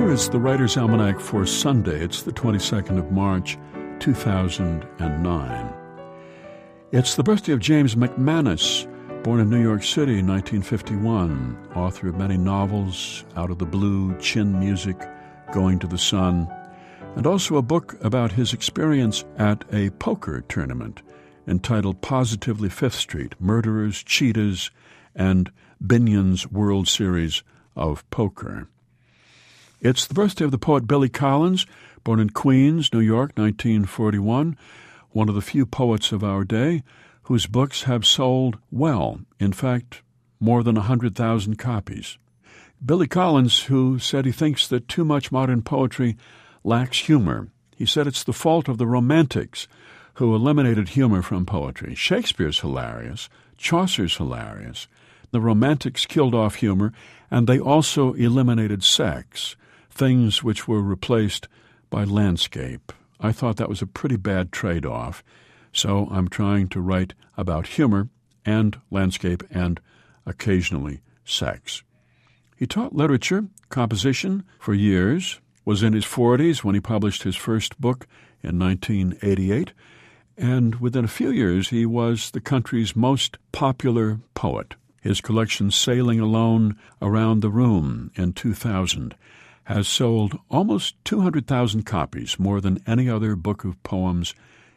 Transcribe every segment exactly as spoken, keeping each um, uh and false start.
Here is the Writer's Almanac for Sunday. It's the twenty-second of March, two thousand nine. It's the birthday of James McManus, born in New York City in nineteen fifty-one, author of many novels, Out of the Blue, Chin Music, Going to the Sun, and also a book about his experience at a poker tournament entitled Positively Fifth Street, Murderers, Cheetahs, and Binion's World Series of Poker. It's the birthday of the poet Billy Collins, born in Queens, New York, nineteen forty-one, one of the few poets of our day whose books have sold well, in fact, more than one hundred thousand copies. Billy Collins, who said he thinks that too much modern poetry lacks humor. He said it's the fault of the Romantics, who eliminated humor from poetry. Shakespeare's hilarious. Chaucer's hilarious. The Romantics killed off humor, and they also eliminated sex, things which were replaced by landscape. I thought that was a pretty bad trade-off, so I'm trying to write about humor and landscape and occasionally sex. He taught literature, composition for years, was in his forties when he published his first book in nineteen eighty-eight, and within a few years he was the country's most popular poet. His collection, Sailing Alone Around the Room, in two thousand, has sold almost two hundred thousand copies, more than any other book of poems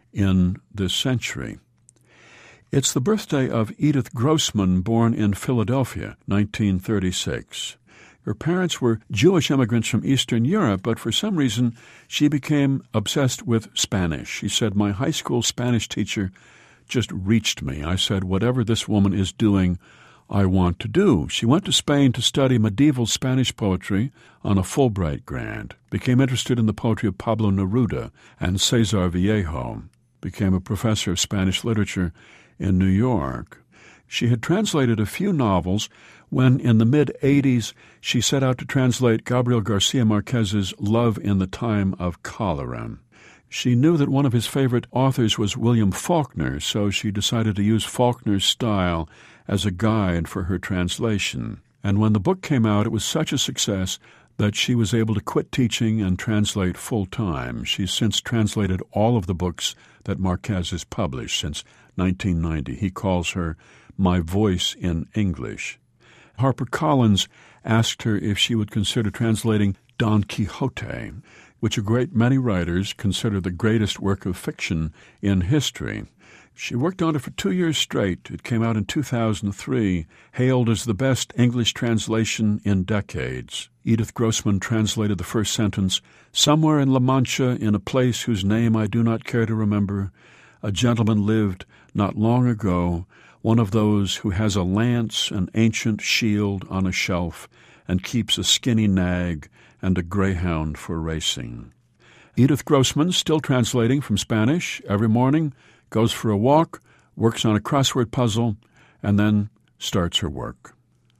in this century. It's the birthday of Edith Grossman, born in Philadelphia, nineteen thirty-six. Her parents were Jewish immigrants from Eastern Europe, but for some reason she became obsessed with Spanish. She said, "My high school Spanish teacher just reached me. I said, whatever this woman is doing, I want to do." She went to Spain to study medieval Spanish poetry on a Fulbright grant, became interested in the poetry of Pablo Neruda and Cesar Vallejo, became a professor of Spanish literature in New York. She had translated a few novels when, in the mid-eighties, she set out to translate Gabriel Garcia Marquez's Love in the Time of Cholera. She knew that one of his favorite authors was William Faulkner, so she decided to use Faulkner's style as a guide for her translation. And when the book came out, it was such a success that she was able to quit teaching and translate full-time. She's since translated all of the books that Marquez has published since nineteen ninety. He calls her My Voice in English. HarperCollins asked her if she would consider translating Don Quixote, which a great many writers consider the greatest work of fiction in history. She worked on it for two years straight. It came out in two thousand three, hailed as the best English translation in decades. Edith Grossman translated the first sentence, "Somewhere in La Mancha, in a place whose name I do not care to remember, a gentleman lived not long ago, one of those who has a lance, an ancient shield on a shelf, and keeps a skinny nag and a greyhound for racing." Edith Grossman, still translating from Spanish every morning, goes for a walk, works on a crossword puzzle, and then starts her work.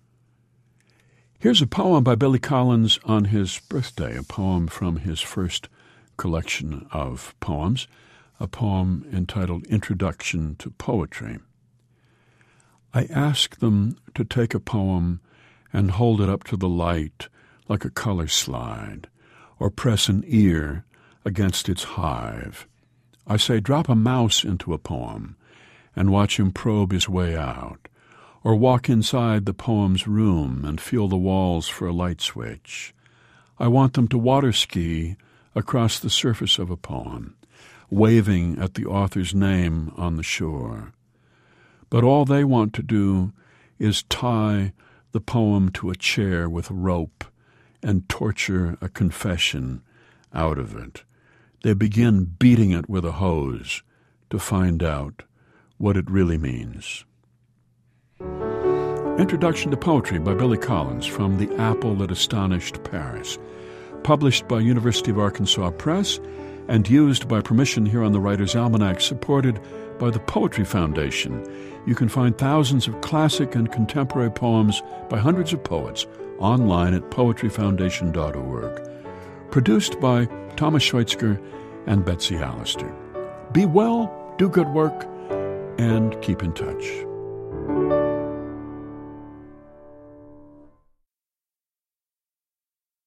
Here's a poem by Billy Collins on his birthday, a poem from his first collection of poems, a poem entitled Introduction to Poetry. I ask them to take a poem and hold it up to the light like a color slide, or press an ear against its hive. I say, drop a mouse into a poem and watch him probe his way out, or walk inside the poem's room and feel the walls for a light switch. I want them to water ski across the surface of a poem, waving at the author's name on the shore. But all they want to do is tie the poem to a chair with rope and torture a confession out of it. They begin beating it with a hose to find out what it really means. Introduction to Poetry by Billy Collins, from The Apple That Astonished Paris, published by University of Arkansas Press and used by permission here on the Writer's Almanac, supported by the Poetry Foundation. You can find thousands of classic and contemporary poems by hundreds of poets online at poetry foundation dot org. Produced by Thomas Schweitzger and Betsy Allister. Be well, do good work, and keep in touch.